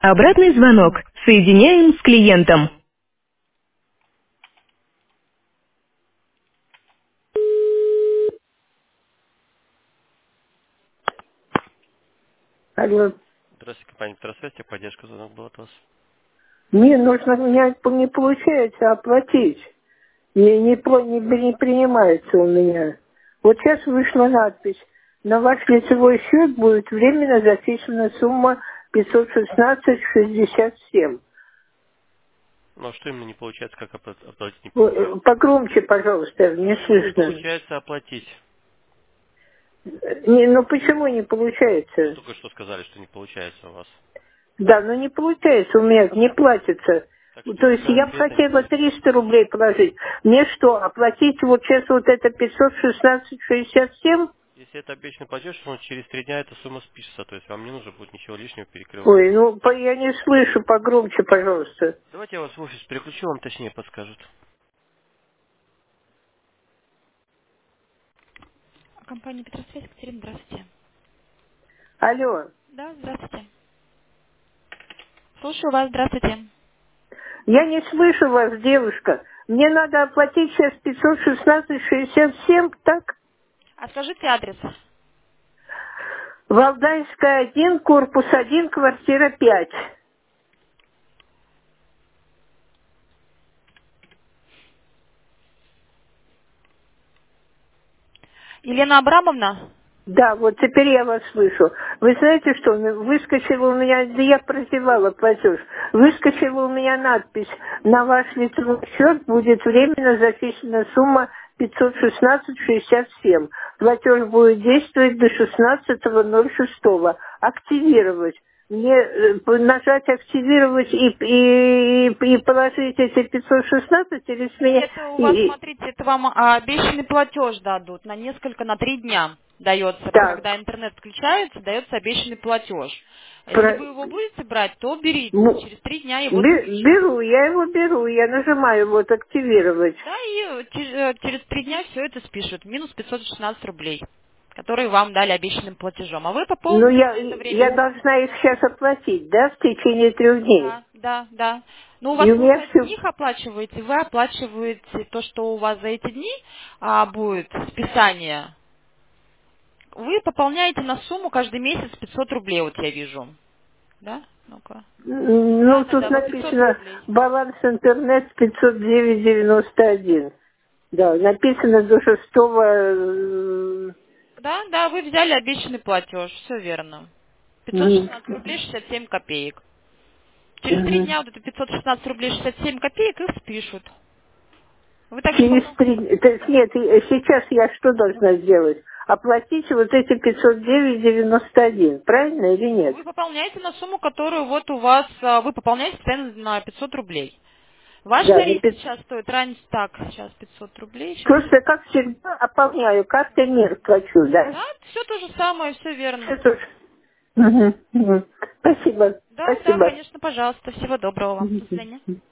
Обратный звонок. Соединяем с клиентом. Алло. Здравствуйте, компания Петросвязь, поддержка, звонок был от вас. Мне нужно, у меня не получается оплатить. Не принимается у меня. Вот сейчас вышла надпись. На ваш лицевой счет будет временно зачислена сумма 516,67. Ну а что именно не получается, как оплатить не получается? Погромче, пожалуйста, не Не слышно. получается оплатить. Ну почему не Ну получается? только что сказали, что не получается у вас. Да, но не получается у меня, не платится. Так что То именно есть я бы конкретно не хотела получается? 300 рублей положить. Мне что, оплатить вот сейчас вот это 516,67? Если это обещанный платеж, то через 3 дня эта сумма спишется, то есть вам не нужно будет ничего лишнего перекрывать. Ой, ну я не слышу, погромче, пожалуйста. Давайте я вас в офис переключу, вам точнее подскажут. Компания Петросвязь, Екатерина, здравствуйте. Алло, Да, здравствуйте. Слушаю вас, здравствуйте. я не слышу вас, девушка. Мне надо оплатить сейчас 516,67, так? А скажите адрес. Валдайская 1, корпус 1, квартира 5. Елена Абрамовна? Да, вот теперь я вас слышу. Вы знаете что, выскочила у меня, да я прозевала платеж, выскочила у меня надпись: на ваш лицевой счет будет временно зачислена сумма 516,67. Платеж будет действовать до 16.06. Активировать. Мне нажать активировать и положить эти 516 или с меня... Это у вас, смотрите, это вам обещанный платеж дадут на 3 дня дается. Так, Когда интернет включается, дается обещанный платеж. Если про- вы его будете брать, то берите. ну, Через 3 дня его спишут. Беру, я его беру, я нажимаю вот активировать. Да, и через 3 дня все это спишут. Минус 516 рублей, которые вам дали обещанным платежом. А вы Ну, пополните на это время. я должна их сейчас оплатить, да, в течение 3 дней. Да, да, да. Ну, у вас, И у меня получается, все... не их оплачиваете, вы оплачиваете то, что у вас за эти дни будет списание. Вы пополняете на сумму каждый месяц 500 рублей, вот я вижу. Да? Ну-ка. Да, Ну, да, тут да, вот 500 написано рублей. баланс интернет 509,91. Да, написано до 6-го... Да, да, вы взяли обещанный платеж, все верно. Мгм. 516 рублей 67 копеек. Через 3 Мгм. дня вот это 516 рублей 67 копеек их спишут. Вы также Через потом... 3... То есть нет, сейчас я что должна сделать? Оплатить вот эти 509,91, правильно или нет? Вы пополняете на сумму, которую вот у вас... Вы пополняете постоянно на 500 рублей. Ваш Да, тариф сейчас стоит раньше... Так, сейчас 500 рублей, сейчас... Просто, как всегда, ополняю картой мир плачу, да? Да, все то же самое, все Все верно. тоже. Мгм, мгм. Спасибо, Да, да, спасибо. конечно, пожалуйста. Всего доброго вам. До Мгм. свидания.